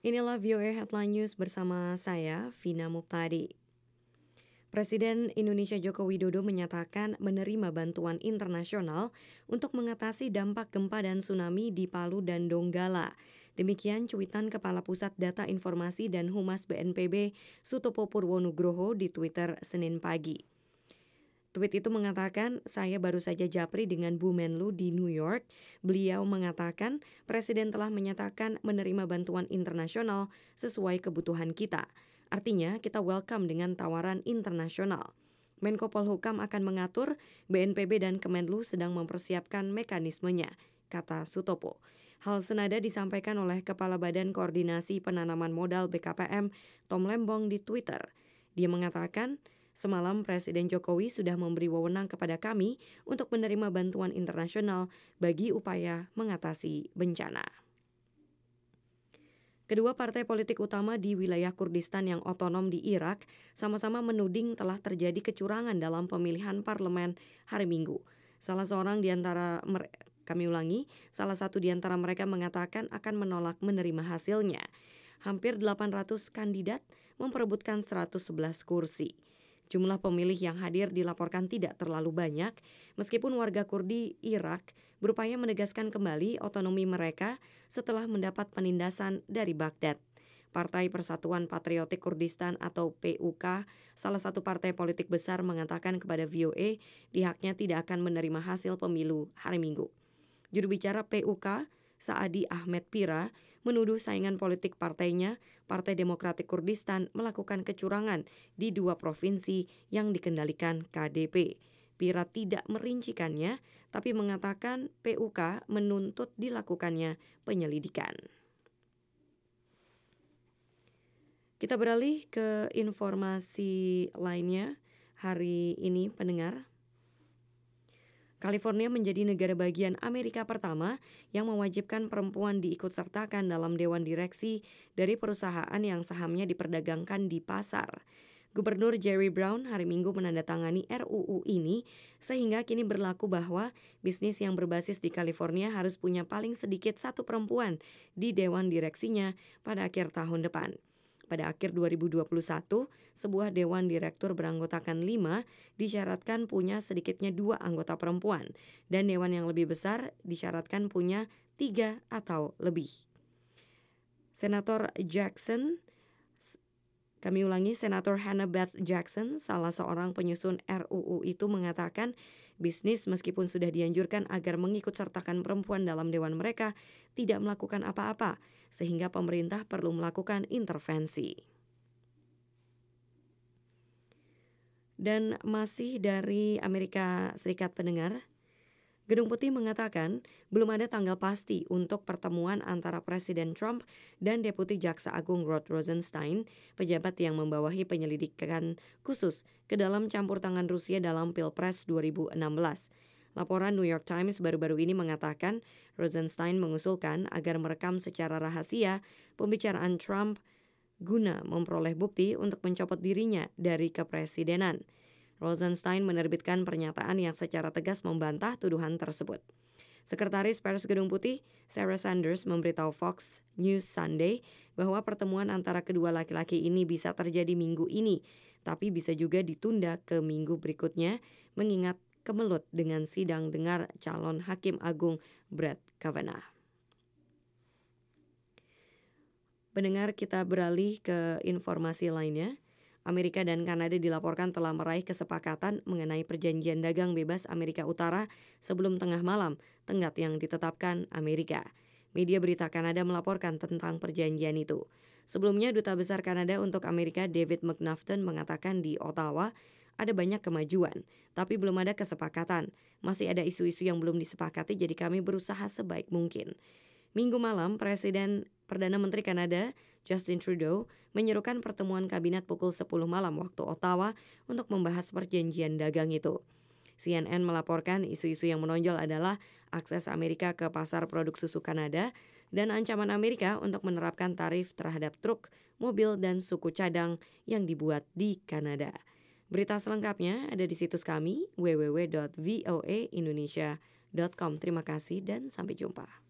Inilah VOA Headline News bersama saya, Vina Muptadi. Presiden Indonesia Joko Widodo menyatakan menerima bantuan internasional untuk mengatasi dampak gempa dan tsunami di Palu dan Donggala. Demikian cuitan Kepala Pusat Data Informasi dan Humas BNPB Sutopo Purwonugroho di Twitter Senin pagi. Tweet itu mengatakan, saya baru saja japri dengan Bu Menlu di New York. Beliau mengatakan Presiden telah menyatakan menerima bantuan internasional sesuai kebutuhan kita. Artinya kita welcome dengan tawaran internasional. Menko Polhukam akan mengatur, BNPB dan Kemenlu sedang mempersiapkan mekanismenya, kata Sutopo. Hal senada disampaikan oleh Kepala Badan Koordinasi Penanaman Modal BKPM, Tom Lembong di Twitter. Dia mengatakan, semalam Presiden Jokowi sudah memberi wewenang kepada kami untuk menerima bantuan internasional bagi upaya mengatasi bencana. Kedua partai politik utama di wilayah Kurdistan yang otonom di Irak sama-sama menuding telah terjadi kecurangan dalam pemilihan parlemen hari Minggu. Salah satu di antara mereka mengatakan akan menolak menerima hasilnya. Hampir 800 kandidat memperebutkan 111 kursi. Jumlah pemilih yang hadir dilaporkan tidak terlalu banyak, meskipun warga Kurdi Irak berupaya menegaskan kembali otonomi mereka setelah mendapat penindasan dari Baghdad. Partai Persatuan Patriotik Kurdistan atau PUK, salah satu partai politik besar, mengatakan kepada VOA pihaknya tidak akan menerima hasil pemilu hari Minggu. Juru bicara PUK, Saadi Ahmed Pira, menuduh saingan politik partainya, Partai Demokratik Kurdistan, melakukan kecurangan di 2 provinsi yang dikendalikan KDP. Pira tidak merincikannya, tapi mengatakan PUK menuntut dilakukannya penyelidikan. Kita beralih ke informasi lainnya hari ini, pendengar. California menjadi negara bagian Amerika pertama yang mewajibkan perempuan diikutsertakan dalam dewan direksi dari perusahaan yang sahamnya diperdagangkan di pasar. Gubernur Jerry Brown hari Minggu menandatangani RUU ini sehingga kini berlaku bahwa bisnis yang berbasis di California harus punya paling sedikit 1 perempuan di dewan direksinya pada akhir tahun depan. Pada akhir 2021, sebuah dewan direktur beranggotakan 5 disyaratkan punya sedikitnya 2 anggota perempuan, dan dewan yang lebih besar disyaratkan punya 3 atau lebih. Senator Hannah Beth Jackson, salah seorang penyusun RUU itu mengatakan bisnis meskipun sudah dianjurkan agar mengikutsertakan perempuan dalam dewan mereka tidak melakukan apa-apa, sehingga pemerintah perlu melakukan intervensi. Dan masih dari Amerika Serikat, pendengar, Gedung Putih mengatakan belum ada tanggal pasti untuk pertemuan antara Presiden Trump dan Deputi Jaksa Agung Rod Rosenstein, pejabat yang membawahi penyelidikan khusus ke dalam campur tangan Rusia dalam Pilpres 2016. Laporan New York Times baru-baru ini mengatakan Rosenstein mengusulkan agar merekam secara rahasia pembicaraan Trump guna memperoleh bukti untuk mencopot dirinya dari kepresidenan. Rosenstein menerbitkan pernyataan yang secara tegas membantah tuduhan tersebut. Sekretaris Pers Gedung Putih, Sarah Sanders, memberitahu Fox News Sunday bahwa pertemuan antara kedua laki-laki ini bisa terjadi minggu ini, tapi bisa juga ditunda ke minggu berikutnya, mengingat kemelut dengan sidang dengar calon Hakim Agung Brett Kavanaugh. Pendengar, kita beralih ke informasi lainnya. Amerika dan Kanada dilaporkan telah meraih kesepakatan mengenai perjanjian dagang bebas Amerika Utara sebelum tengah malam, tenggat yang ditetapkan Amerika. Media berita Kanada melaporkan tentang perjanjian itu. Sebelumnya, Duta Besar Kanada untuk Amerika David McNaughton mengatakan di Ottawa ada banyak kemajuan, tapi belum ada kesepakatan. Masih ada isu-isu yang belum disepakati, jadi kami berusaha sebaik mungkin. Minggu malam, Perdana Menteri Kanada Justin Trudeau menyerukan pertemuan kabinet pukul 10 malam waktu Ottawa untuk membahas perjanjian dagang itu. CNN melaporkan isu-isu yang menonjol adalah akses Amerika ke pasar produk susu Kanada dan ancaman Amerika untuk menerapkan tarif terhadap truk, mobil, dan suku cadang yang dibuat di Kanada. Berita selengkapnya ada di situs kami www.voaindonesia.com. Terima kasih dan sampai jumpa.